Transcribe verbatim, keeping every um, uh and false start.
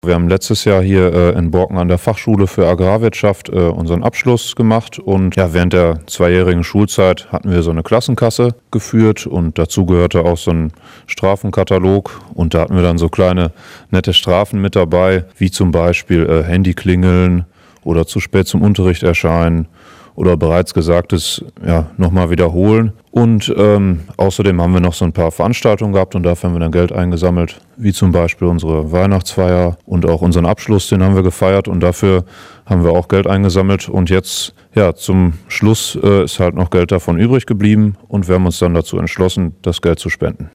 Wir haben letztes Jahr hier äh, in Borken an der Fachschule für Agrarwirtschaft äh, unseren Abschluss gemacht und ja, während der zweijährigen Schulzeit hatten wir so eine Klassenkasse geführt und dazu gehörte auch so ein Strafenkatalog und da hatten wir dann so kleine nette Strafen mit dabei, wie zum Beispiel äh, Handyklingeln oder zu spät zum Unterricht erscheinen oder bereits Gesagtes ja, nochmal wiederholen. Und ähm, außerdem haben wir noch so ein paar Veranstaltungen gehabt und dafür haben wir dann Geld eingesammelt, wie zum Beispiel unsere Weihnachtsfeier und auch unseren Abschluss, den haben wir gefeiert und dafür haben wir auch Geld eingesammelt. Und jetzt, ja, zum Schluss äh, ist halt noch Geld davon übrig geblieben und wir haben uns dann dazu entschlossen, das Geld zu spenden.